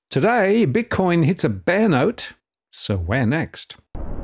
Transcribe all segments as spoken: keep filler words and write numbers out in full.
Today, Bitcoin hits a bear note, so where next?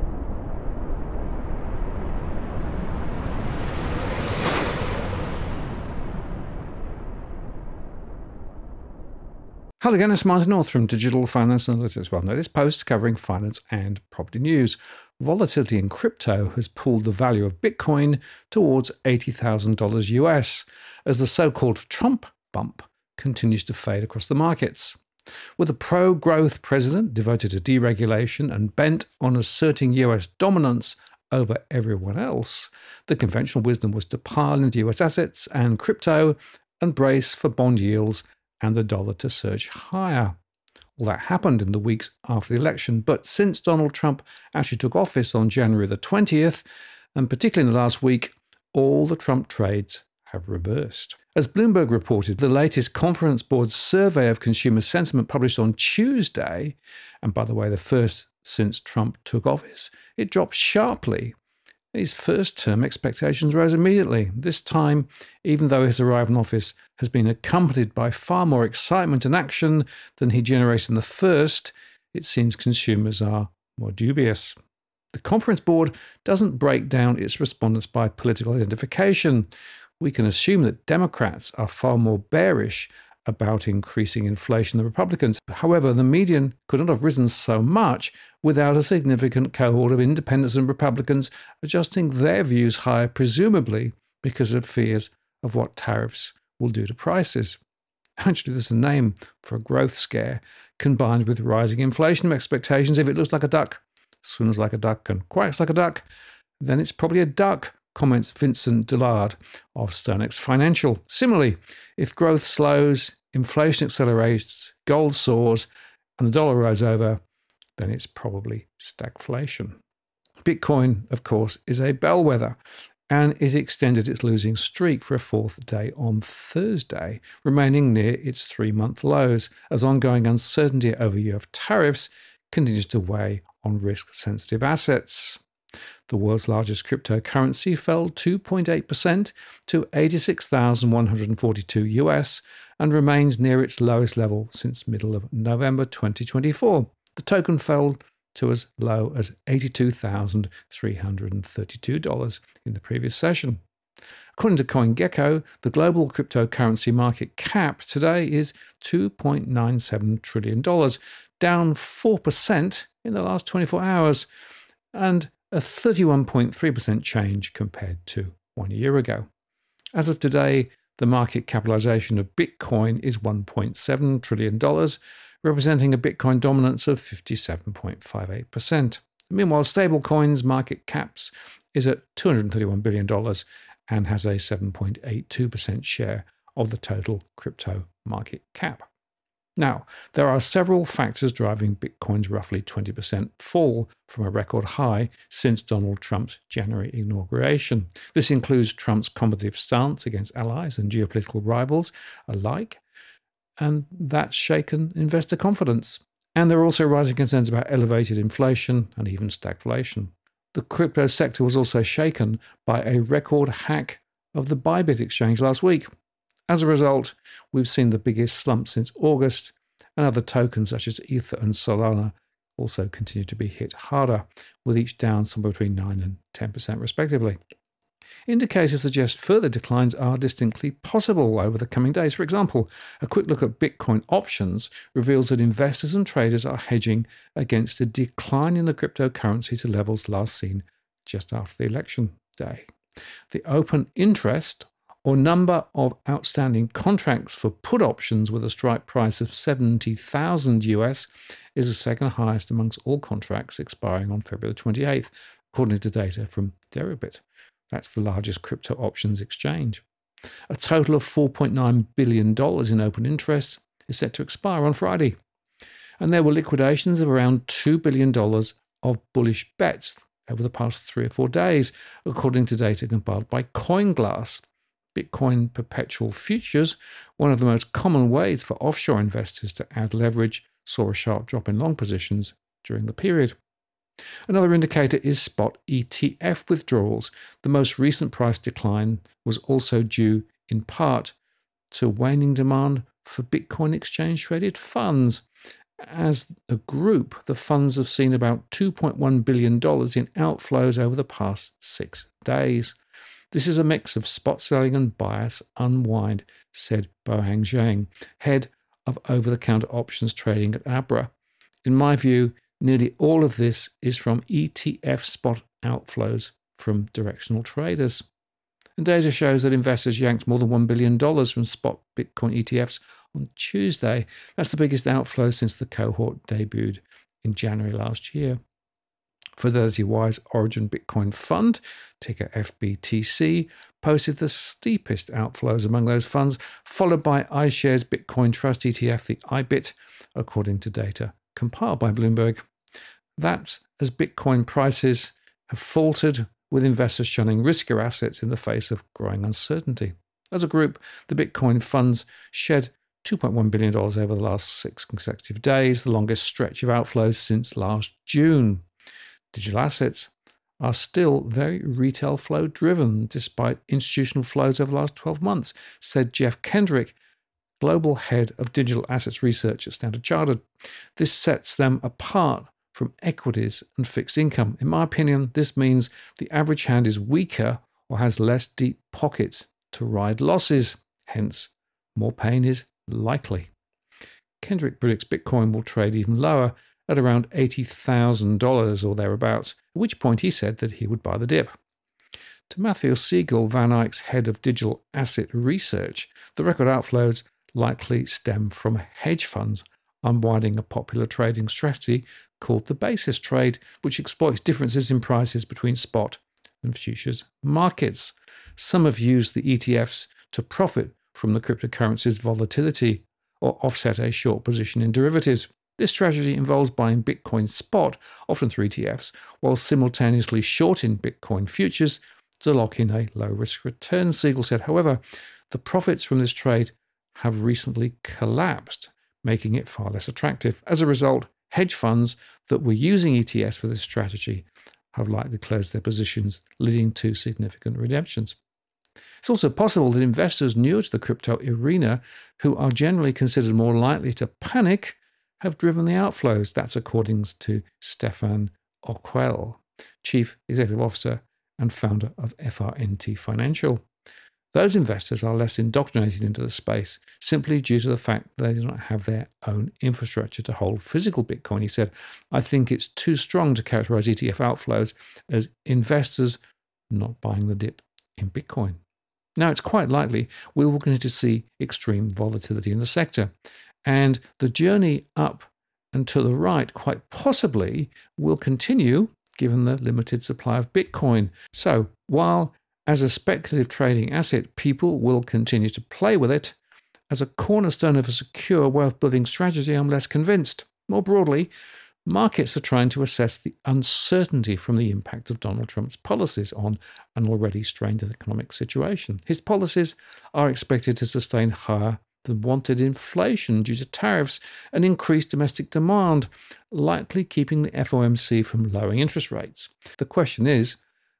Hello again, it's Martin North from Digital Finance Analytics. Well, notice posts covering finance and property news. Volatility in crypto has pulled the value of Bitcoin towards eighty thousand dollars U S as the so-called Trump bump continues to fade across the markets. With a pro-growth president devoted to deregulation and bent on asserting U S dominance over everyone else, the conventional wisdom was to pile into U S assets and crypto and brace for bond yields and the dollar to surge higher. All that happened in the weeks after the election, but since Donald Trump actually took office on January the twentieth, and particularly in the last week, all the Trump trades have reversed. As Bloomberg reported, the latest Conference Board survey of consumer sentiment published on Tuesday, and by the way, the first since Trump took office, it dropped sharply. His first-term expectations rose immediately. This time, even though his arrival in office has been accompanied by far more excitement and action than he generated in the first, it seems consumers are more dubious. The Conference Board doesn't break down its respondents by political identification. We can assume that Democrats are far more bearish about increasing inflation than Republicans. However, the median could not have risen so much without a significant cohort of independents and Republicans adjusting their views higher, presumably because of fears of what tariffs will do to prices. Actually, there's a name for a growth scare combined with rising inflation expectations. If it looks like a duck, swims like a duck, and quacks like a duck, then it's probably a duck, comments Vincent Dillard of StoneX Financial. Similarly, if growth slows, inflation accelerates, gold soars, and the dollar rolls over, then it's probably stagflation. Bitcoin, of course, is a bellwether, and it extended its losing streak for a fourth day on Thursday, remaining near its three-month lows, as ongoing uncertainty over U S tariffs continues to weigh on risk-sensitive assets. The world's largest cryptocurrency fell two point eight percent to eighty-six thousand one hundred forty-two U S and remains near its lowest level since middle of November twenty twenty-four. The token fell to as low as eighty-two thousand three hundred thirty-two dollars in the previous session. According to CoinGecko, the global cryptocurrency market cap today is two point nine seven trillion dollars, down four percent in the last twenty-four hours, and a thirty-one point three percent change compared to one year ago. As of today, the market capitalization of Bitcoin is one point seven trillion dollars, representing a Bitcoin dominance of fifty-seven point five eight percent. Meanwhile, stablecoins market caps is at two hundred thirty-one billion dollars and has a seven point eight two percent share of the total crypto market cap. Now, there are several factors driving Bitcoin's roughly twenty percent fall from a record high since Donald Trump's January inauguration. This includes Trump's combative stance against allies and geopolitical rivals alike, and that's shaken investor confidence. And there are also rising concerns about elevated inflation and even stagflation. The crypto sector was also shaken by a record hack of the Bybit exchange last week. As a result, we've seen the biggest slump since August, and other tokens such as Ether and Solana also continue to be hit harder, with each down somewhere between nine and ten percent respectively. Indicators suggest further declines are distinctly possible over the coming days. For example, a quick look at Bitcoin options reveals that investors and traders are hedging against a decline in the cryptocurrency to levels last seen just after the election day. The open interest or number of outstanding contracts for put options with a strike price of seventy thousand U S is the second highest amongst all contracts expiring on February twenty-eighth, according to data from Deribit. That's the largest crypto options exchange. A total of four point nine billion dollars in open interest is set to expire on Friday. And there were liquidations of around two billion dollars of bullish bets over the past three or four days, according to data compiled by CoinGlass. Bitcoin perpetual futures, one of the most common ways for offshore investors to add leverage, saw a sharp drop in long positions during the period. Another indicator is spot E T F withdrawals. The most recent price decline was also due in part to waning demand for Bitcoin exchange-traded funds, As a group, the funds have seen about two point one billion dollars in outflows over the past six days. This is a mix of spot selling and bias unwind, said Bohang Zhang, head of over-the-counter options trading at Abra. In my view, nearly all of this is from E T F spot outflows from directional traders. And data shows that investors yanked more than one billion dollars from spot Bitcoin E T Fs on Tuesday. That's the biggest outflow since the cohort debuted in January last year. Fidelity Wise Origin Bitcoin Fund, ticker F B T C, posted the steepest outflows among those funds, followed by iShares Bitcoin Trust E T F, the I B I T, according to data compiled by Bloomberg. That's as Bitcoin prices have faltered, with investors shunning riskier assets in the face of growing uncertainty. As a group, the Bitcoin funds shed two point one billion dollars over the last six consecutive days, the longest stretch of outflows since last June. Digital assets are still very retail flow driven, despite institutional flows over the last twelve months, said Jeff Kendrick, global head of digital assets research at Standard Chartered. This sets them apart from equities and fixed income. In my opinion, this means the average hand is weaker or has less deep pockets to ride losses. Hence, more pain is likely. Kendrick predicts Bitcoin will trade even lower at around eighty thousand dollars or thereabouts, at which point he said that he would buy the dip. To Matthew Siegel, Van Eyck's head of digital asset research, the record outflows likely stem from hedge funds unwinding a popular trading strategy called the basis trade, which exploits differences in prices between spot and futures markets. Some have used the E T Fs to profit from the cryptocurrency's volatility or offset a short position in derivatives. This strategy involves buying Bitcoin spot, often through E T Fs, while simultaneously shorting Bitcoin futures to lock in a low-risk return, Siegel said. However, the profits from this trade have recently collapsed, making it far less attractive. As a result, hedge funds that were using E T Fs for this strategy have likely closed their positions, leading to significant redemptions. It's also possible that investors newer to the crypto arena, who are generally considered more likely to panic, have driven the outflows. That's according to Stefan Ockwell, Chief Executive Officer and founder of F R N T Financial. Those investors are less indoctrinated into the space simply due to the fact they do not have their own infrastructure to hold physical Bitcoin. He said, I think it's too strong to characterize E T F outflows as investors not buying the dip in Bitcoin. Now, it's quite likely we will continue to see extreme volatility in the sector, and the journey up and to the right quite possibly will continue given the limited supply of Bitcoin. So while as a speculative trading asset, people will continue to play with it, as a cornerstone of a secure wealth-building strategy, I'm less convinced. More broadly, markets are trying to assess the uncertainty from the impact of Donald Trump's policies on an already strained economic situation. His policies are expected to sustain higher than wanted inflation due to tariffs and increased domestic demand, likely keeping the F O M C from lowering interest rates. The question is,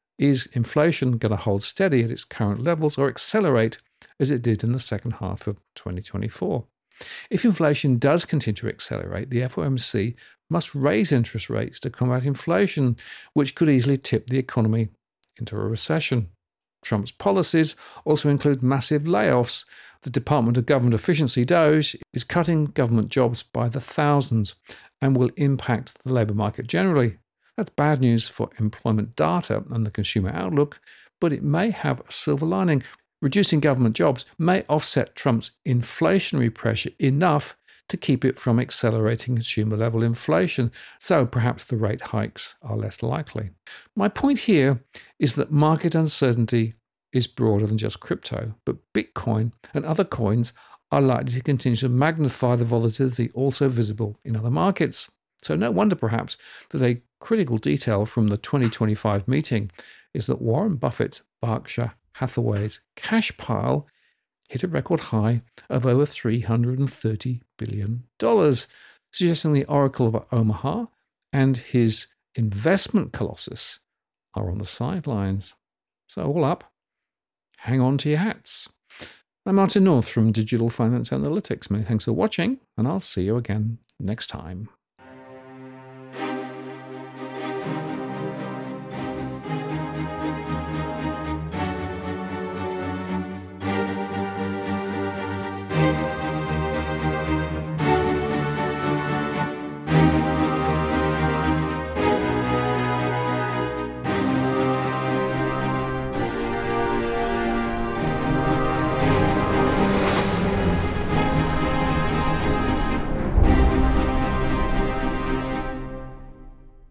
is inflation going to hold steady at its current levels or accelerate as it did in the second half of twenty twenty-four? If inflation does continue to accelerate, the F O M C must raise interest rates to combat inflation, which could easily tip the economy into a recession. Trump's policies also include massive layoffs. The Department of Government Efficiency, DOGE, is cutting government jobs by the thousands and will impact the labour market generally. That's bad news for employment data and the consumer outlook, but it may have a silver lining. Reducing government jobs may offset Trump's inflationary pressure enough to keep it from accelerating consumer-level inflation, so perhaps the rate hikes are less likely. My point here is that market uncertainty is broader than just crypto, but Bitcoin and other coins are likely to continue to magnify the volatility also visible in other markets. So no wonder perhaps that a critical detail from the twenty twenty-five meeting is that Warren Buffett's Berkshire Hathaway's cash pile hit a record high of over three hundred thirty billion dollars, suggesting the Oracle of Omaha and his investment colossus are on the sidelines. So all up, hang on to your hats. I'm Martin North from Digital Finance Analytics. Many thanks for watching, and I'll see you again next time.